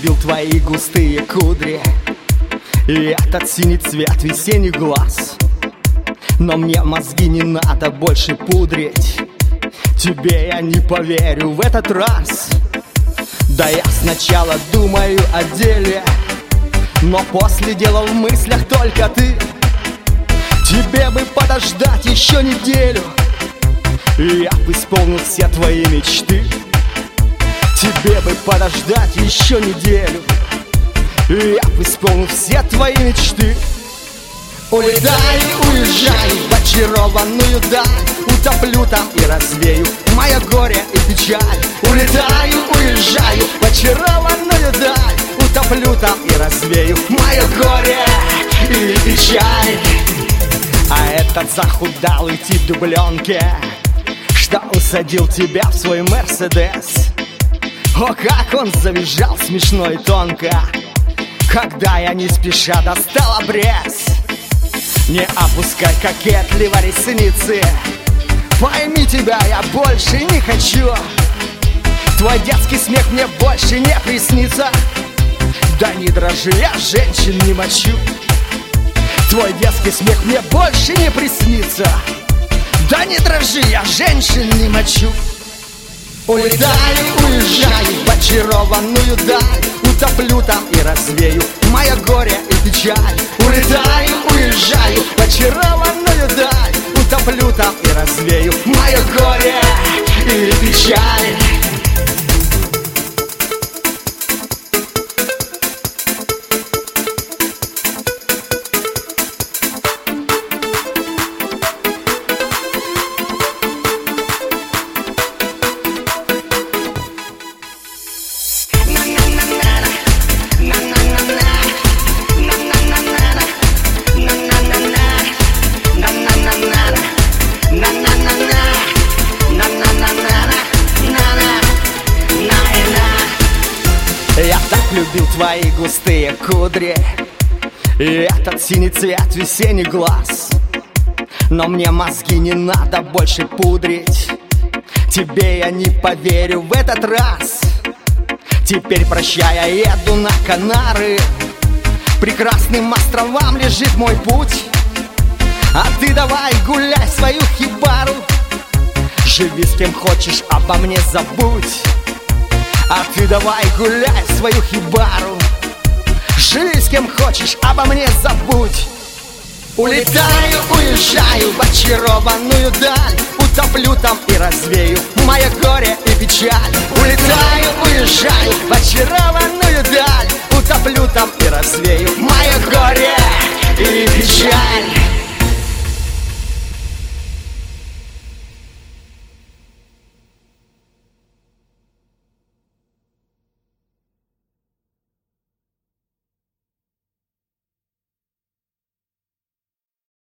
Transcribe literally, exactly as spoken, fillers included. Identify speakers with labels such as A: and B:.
A: любил твои густые кудри и этот синий цвет весенних глаз. Но мне мозги не надо больше пудрить, тебе я не поверю в этот раз. Да я сначала думаю о деле, но после делал в мыслях только ты. Тебе бы подождать еще неделю, и я бы исполнил все твои мечты. Тебе бы подождать еще неделю, и я бы исполнил все твои мечты. Улетаю, уезжаю в очарованную даль, утоплю там и развею мое горе и печаль. Улетаю, уезжаю в очарованную даль, утоплю там и развею мое горе и печаль. А этот захудалый тип дубленки, что усадил тебя в свой Мерседес, о, как он завизжал смешно и тонко, когда я не спеша достал обрез. Не опускай кокетливо ресницы, пойми, тебя я больше не хочу. Твой детский смех мне больше не приснится. Да не дрожи, я женщин не мочу. Твой детский смех мне больше не приснится. Да не дрожи, я женщин не мочу. Улетаю, уезжаю в очарованную даль, утоплю там и развею мое горе и печаль. Улетаю, уезжаю в очарованную даль, утоплю там и развею мое горе и печаль. Я так любил твои густые кудри и этот синий цвет весенних глаз. Но мне мозги не надо больше пудрить, тебе я не поверю в этот раз. Теперь прощай, я еду на Канары, прекрасным островам лежит мой путь. А ты давай гуляй свою хибару, живи с кем хочешь, обо мне забудь. А ты давай гуляй свою хибару, живи с кем хочешь, обо мне забудь. Улетаю, уезжаю в очарованную даль, утоплю там и развею мое горе и печаль. Улетаю, уезжаю в очарованную даль, утоплю там и развею мое горе и печаль.